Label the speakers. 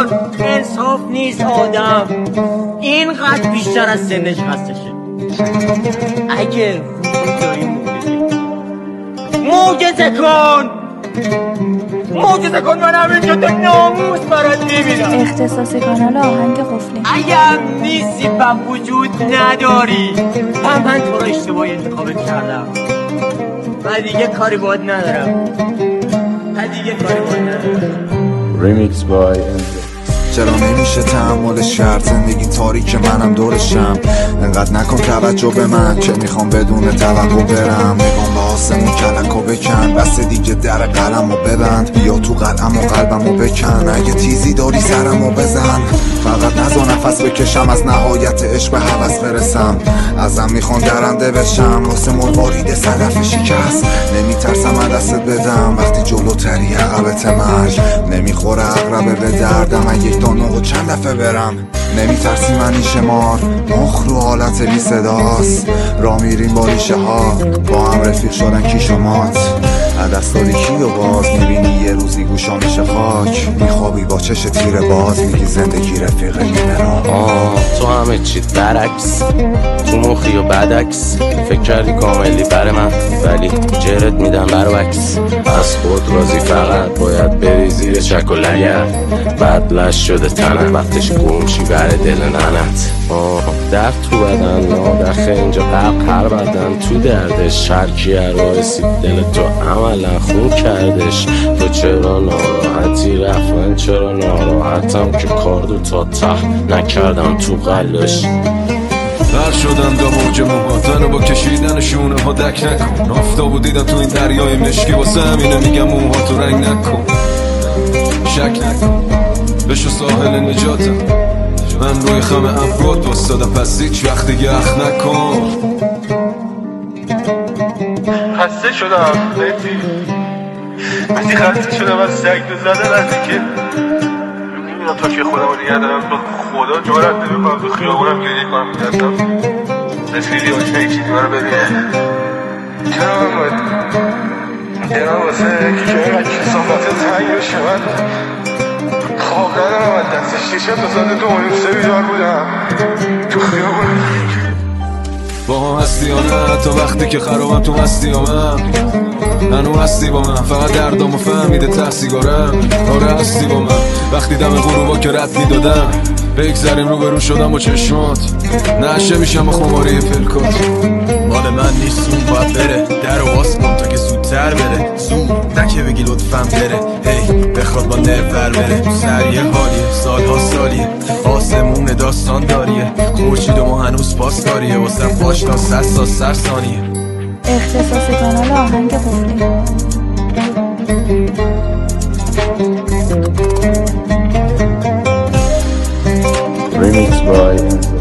Speaker 1: کن. انصاف نیست آدم اینقدر بیشتر از سنش خستشه. اگه وجود داری معجزه کن من همینجا تو ناموس برات میبینم.
Speaker 2: اختصاص کانال آهنگ قفلی.
Speaker 1: اگر نیستی و وجود نداری من تو رو اشتباهی انتخابت کردم و دیگه کاری باید ندارم.
Speaker 3: Remix by چرا نمیشه تحملش کرد زندگی تاریک منم دورشم. انقدر نکن توجه به من که میخوام بدون توقع برم. نگام به آسمون کلکو بکن بس دیگه در قلمو ببند. بیا تو قلم و قلبمو بکن. اگه تیزی داری سرمو بزن. فقط نذار نفس بکشم از نهایت عشق به هوس برسم. ازم میخوان درنده بشم واسه مروارید صدف شکست. نمیترسم از دستت بدم وقتی جلوتری عقبت مرگ. نمیخوره عقربه به دردم اگه دانه و چند دفعه برم. نمیترسی منی شمار مخ رو حالت بی صداست. را میریم با ریشه ها با هم رفیق شدن کی شمات. دستاری کی و باز میبینی یه روزی گوشا میشه خاک. میخوابی با چش تیر باز میگی زندگی رفیق میمرا.
Speaker 4: تو همه چیت برعکس تو مخی و بدعکس. فکر کردی کاملی بر من ولی جرت میدم برعکس. از خود راضی فقط باید بری زیر چک و لگت. بدلش شده تنم وقتش گمشی بر دل ننت. درد تو بدن نادخه اینجا قلب هر بدن تو دردش. هرکی رو رسید دل تو عملا خون کردش. تو چرا ناراحتی رفت من چرا ناراحتم که کاردو تا ته نکردم تو قلبش.
Speaker 5: بر شدم دا موج موهاتن و با کشیدن شونه ها دک نکن. آفتابو دیدم تو این دریای مشکی واسه همینه میگم موهاتو رنگ نکن. شک نکن بشو ساحل نجاتم. من روی خم ابرات وستادم پس هیچ وقت دیگه اخ نکن.
Speaker 6: خسته شدم وقتی خسته شدم از سگ تو زدن از اینکه نمیدونم تا که خودم رو نگه دارم. تو خدا جارت نمیکنم تو خیابونم گریه کنم میدردم رفیقی و چه چیزی من رو ببینه. چرا من باید اینا واسه که اینقدر کسافت تنگ بشه. من خواب ندارم من دست شیشه تا ساعت 2:30 بیدار بودم تو خیابونم.
Speaker 5: با هم هستی یا نه تا وقتی که خرابم تو مستی یا من. هنو هستی با من فقط دردامو فهمیده ته سیگارم. آره هستی با من وقتی دم غروبا که رد میدادم. بگذریم رو برو شدم با چشمات. نشه میشم با خماری پلکات.
Speaker 7: مال من نیست اون باید بره. در و باز کن تا که زودتر بره. زود نکه بگی لطفم بره. هی بخواد با نفر بره. سریع حالیه سالها سالیه آسمون داستان داریه. خورشید و ما هنوز پاس داریه واسم باش تا 100 تا 100 ثانیه.
Speaker 2: اختصاص کانال آهنگ قفلی.
Speaker 3: Remix by